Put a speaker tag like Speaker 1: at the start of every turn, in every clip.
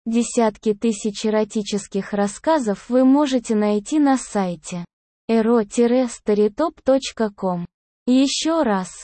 Speaker 1: Десятки тысяч эротических рассказов вы можете найти на сайте ero-storytop.com. Еще раз,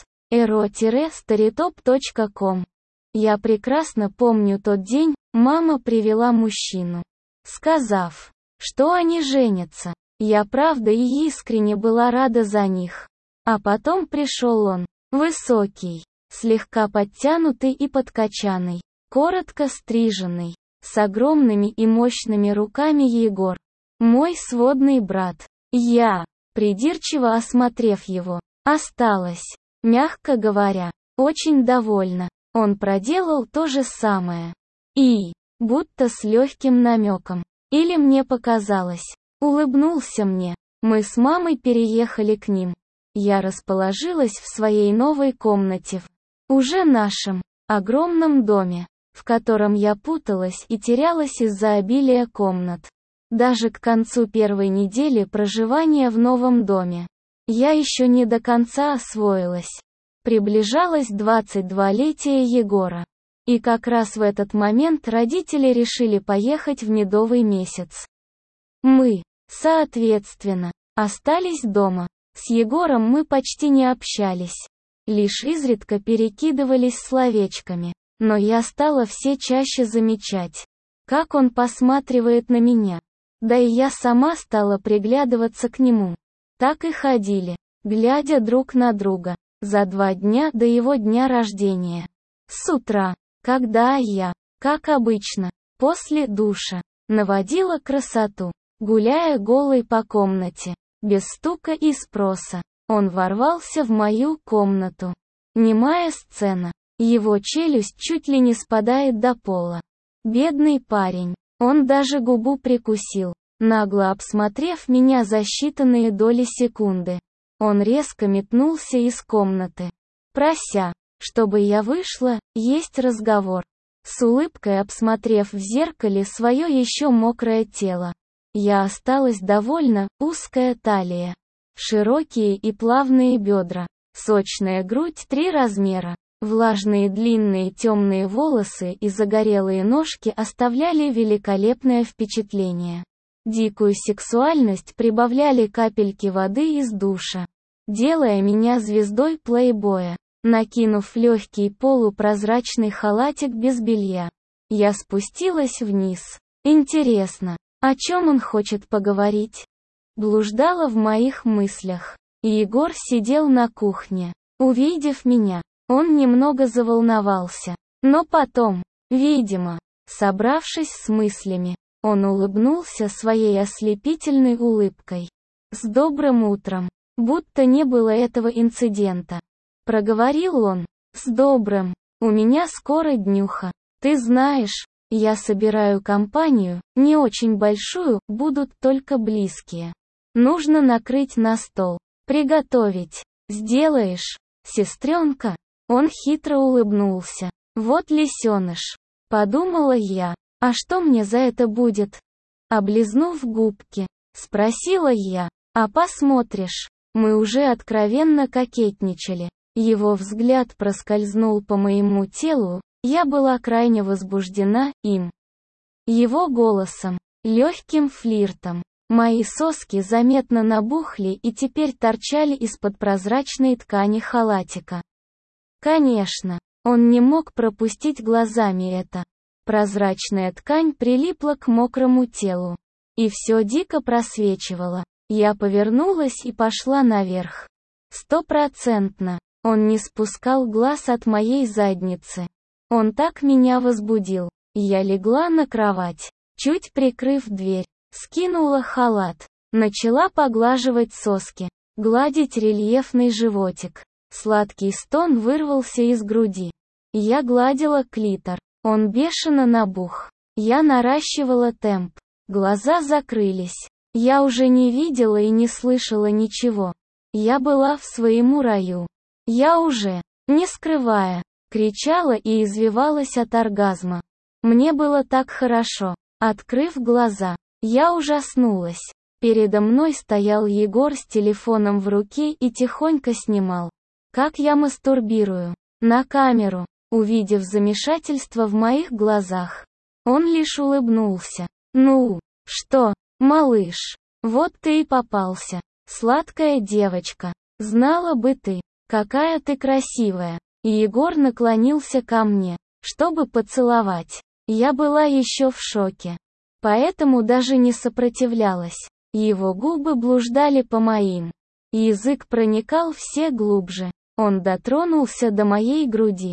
Speaker 1: ero-storytop.com. Я прекрасно помню тот день, мама привела мужчину, сказав, что они женятся. Я правда и искренне была рада за них. А потом пришел он, высокий, слегка подтянутый и подкачанный, коротко стриженный, с огромными и мощными руками Егор. Мой сводный брат. Я, придирчиво осмотрев его, осталась, мягко говоря, очень довольна. Он проделал то же самое. И, будто с легким намеком, или мне показалось, улыбнулся мне. Мы с мамой переехали к ним. Я расположилась в своей новой комнате в уже нашем, огромном доме, в котором я путалась и терялась из-за обилия комнат. Даже к концу первой недели проживания в новом доме я еще не до конца освоилась. Приближалось 22-летие Егора. И как раз в этот момент родители решили поехать в медовый месяц. Мы, соответственно, остались дома. С Егором мы почти не общались. Лишь изредка перекидывались словечками. Но я стала все чаще замечать, как он посматривает на меня. Да и я сама стала приглядываться к нему. Так и ходили, глядя друг на друга, за 2 дня до его дня рождения. С утра, когда я, как обычно, после душа, наводила красоту, гуляя голой по комнате, без стука и спроса, он ворвался в мою комнату. Немая сцена. Его челюсть чуть ли не спадает до пола. Бедный парень. Он даже губу прикусил, нагло обсмотрев меня за считанные доли секунды. Он резко метнулся из комнаты, прося, чтобы я вышла, есть разговор. С улыбкой обсмотрев в зеркале свое еще мокрое тело. Я осталась довольна, узкая талия, широкие и плавные бедра, сочная грудь 3 размера. Влажные длинные темные волосы и загорелые ножки оставляли великолепное впечатление. Дикую сексуальность прибавляли капельки воды из душа, делая меня звездой плейбоя. Накинув легкий полупрозрачный халатик без белья, я спустилась вниз. Интересно, о чем он хочет поговорить? Блуждала в моих мыслях. Егор сидел на кухне. Увидев меня, он немного заволновался, но потом, видимо, собравшись с мыслями, он улыбнулся своей ослепительной улыбкой. «С добрым утром!» Будто не было этого инцидента. Проговорил он. «С добрым! У меня скоро днюха. Ты знаешь, я собираю компанию, не очень большую, будут только близкие. Нужно накрыть на стол, приготовить. Сделаешь, сестренка?» Он хитро улыбнулся. «Вот лисеныш!» Подумала я. «А что мне за это будет?» Облизнув губки, спросила я. «А посмотришь?» Мы уже откровенно кокетничали. Его взгляд проскользнул по моему телу, я была крайне возбуждена им. Его голосом, легким флиртом. Мои соски заметно набухли и теперь торчали из-под прозрачной ткани халатика. Конечно, он не мог пропустить глазами это. Прозрачная ткань прилипла к мокрому телу. И все дико просвечивало. Я повернулась и пошла наверх. 100%. Он не спускал глаз от моей задницы. Он так меня возбудил. Я легла на кровать, чуть прикрыв дверь, скинула халат, начала поглаживать соски, гладить рельефный животик. Сладкий стон вырвался из груди. Я гладила клитор. Он бешено набух. Я наращивала темп. Глаза закрылись. Я уже не видела и не слышала ничего. Я была в своем раю. Я уже, не скрывая, кричала и извивалась от оргазма. Мне было так хорошо. Открыв глаза, я ужаснулась. Передо мной стоял Егор с телефоном в руке и тихонько снимал, как я мастурбирую, на камеру. Увидев замешательство в моих глазах, Он лишь улыбнулся. «Ну, что, малыш, вот ты и попался. Сладкая девочка. Знала бы ты, какая ты красивая». И Егор наклонился ко мне, чтобы поцеловать. Я была еще в шоке. Поэтому даже не сопротивлялась. Его губы блуждали по моим. Язык проникал все глубже. Он дотронулся до моей груди.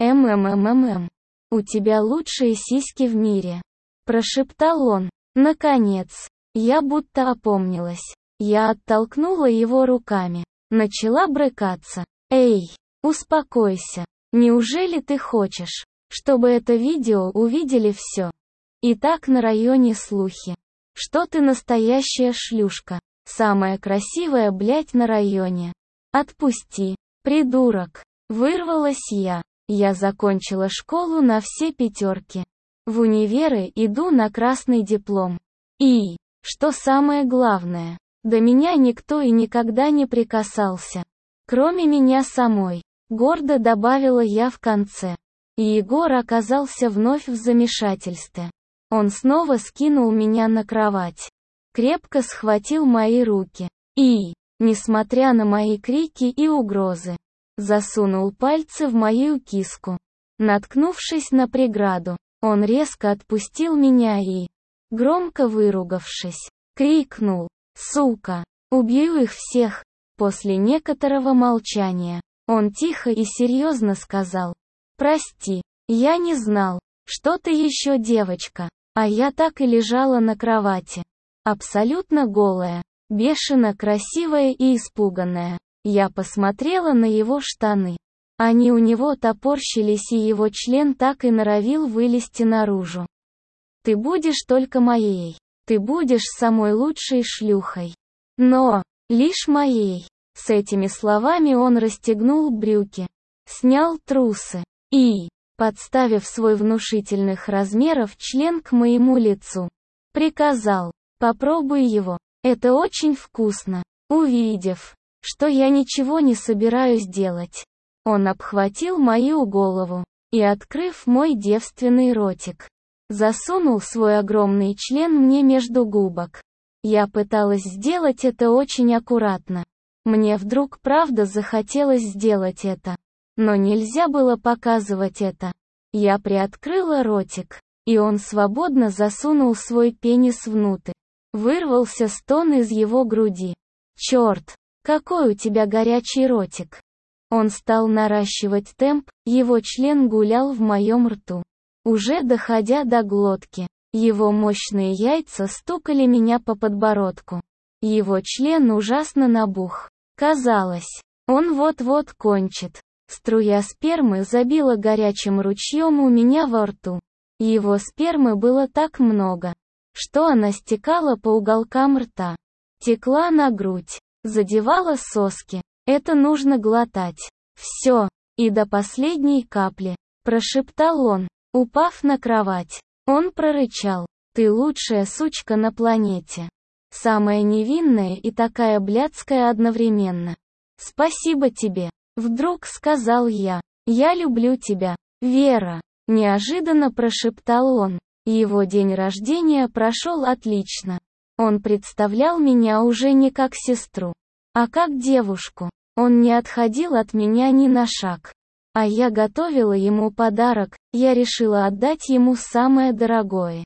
Speaker 1: У тебя лучшие сиськи в мире», — прошептал он. Наконец, я будто опомнилась. Я оттолкнула его руками. Начала брыкаться. «Эй, успокойся. Неужели ты хочешь, чтобы это видео увидели все? И так на районе слухи, что ты настоящая шлюшка. Самая красивая, блядь, на районе. Отпусти, придурок». Вырвалась я. Я закончила школу на все пятерки. В универы иду на красный диплом. И, что самое главное, до меня никто и никогда не прикасался. Кроме меня самой. Гордо добавила я в конце. И Егор оказался вновь в замешательстве. Он снова скинул меня на кровать. Крепко схватил мои руки. И, несмотря на мои крики и угрозы, засунул пальцы в мою киску. Наткнувшись на преграду, он резко отпустил меня и, громко выругавшись, крикнул: «Сука! Убью их всех!» После некоторого молчания, он тихо и серьезно сказал: «Прости, я не знал, что ты еще девочка». А я так и лежала на кровати. Абсолютно голая, бешено красивая и испуганная. Я посмотрела на его штаны. Они у него топорщились, и его член так и норовил вылезти наружу. «Ты будешь только моей. Ты будешь самой лучшей шлюхой. Но, лишь моей». С этими словами он расстегнул брюки, снял трусы и, подставив свой внушительных размеров член к моему лицу, приказал: «Попробуй его. Это очень вкусно». Увидев, что я ничего не собираюсь делать, он обхватил мою голову и, открыв мой девственный ротик, засунул свой огромный член мне между губок. Я пыталась сделать это очень аккуратно. Мне вдруг правда захотелось сделать это. Но нельзя было показывать это. Я приоткрыла ротик, и он свободно засунул свой пенис внутрь. Вырвался стон из его груди. «Черт, какой у тебя горячий ротик!» Он стал наращивать темп, его член гулял в моем рту, уже доходя до глотки. Его мощные яйца стукали меня по подбородку. Его член ужасно набух. Казалось, он вот-вот кончит. Струя спермы забила горячим ручьем у меня во рту. Его спермы было так много, что она стекала по уголкам рта, текла на грудь, задевала соски. «Это нужно глотать. Все, и до последней капли», — прошептал он, упав на кровать. Он прорычал: «Ты лучшая сучка на планете. Самая невинная и такая блядская одновременно. Спасибо тебе», — вдруг сказал я. «Я люблю тебя, Вера», — неожиданно прошептал он. Его день рождения прошел отлично. Он представлял меня уже не как сестру, а как девушку. Он не отходил от меня ни на шаг. А я готовила ему подарок, я решила отдать ему самое дорогое.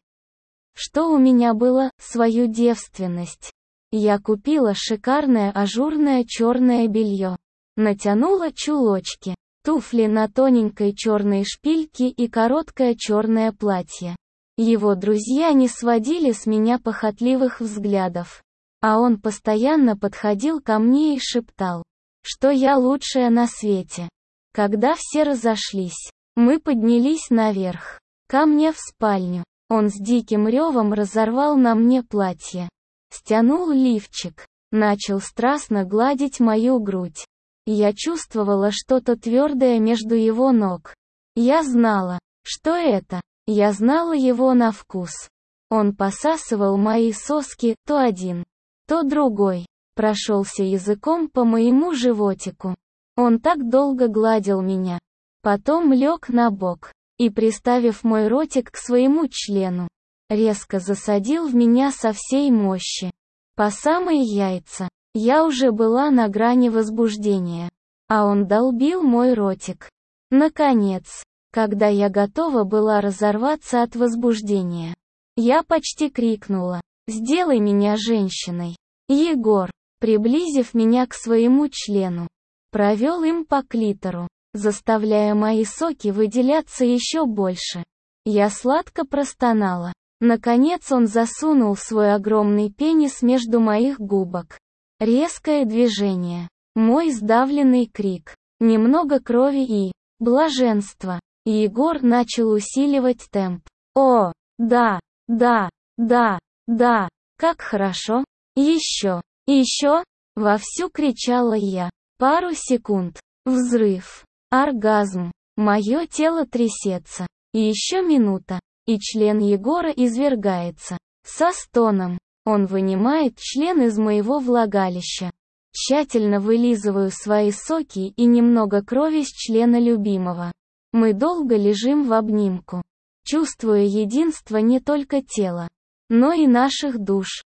Speaker 1: Что у меня было, свою девственность. Я купила шикарное ажурное черное белье. Натянула чулочки, туфли на тоненькой черной шпильке и короткое черное платье. Его друзья не сводили с меня похотливых взглядов. А он постоянно подходил ко мне и шептал, что я лучшая на свете. Когда все разошлись, мы поднялись наверх, ко мне в спальню. Он с диким ревом разорвал на мне платье, стянул лифчик, начал страстно гладить мою грудь. Я чувствовала что-то твердое между его ног. Я знала, что это. Я знала его на вкус. Он посасывал мои соски, то один, то другой, прошелся языком по моему животику. Он так долго гладил меня. Потом лег на бок, и, приставив мой ротик к своему члену, резко засадил в меня со всей мощи. По самые яйца. Я уже была на грани возбуждения. А он долбил мой ротик. Наконец, когда я готова была разорваться от возбуждения, я почти крикнула: «Сделай меня женщиной!» Егор, приблизив меня к своему члену, провел им по клитору, заставляя мои соки выделяться еще больше. Я сладко простонала. Наконец он засунул свой огромный пенис между моих губок. Резкое движение. Мой сдавленный крик. Немного крови и блаженства. Егор начал усиливать темп. «О, да, да, да, да, как хорошо! Еще, еще!» Вовсю кричала я. Пару секунд. Взрыв. Оргазм. Мое тело трясется. И еще минута. И член Егора извергается. Со стоном. Он вынимает член из моего влагалища. Тщательно вылизываю свои соки и немного крови с члена любимого. Мы долго лежим в обнимку, чувствуя единство не только тела, но и наших душ.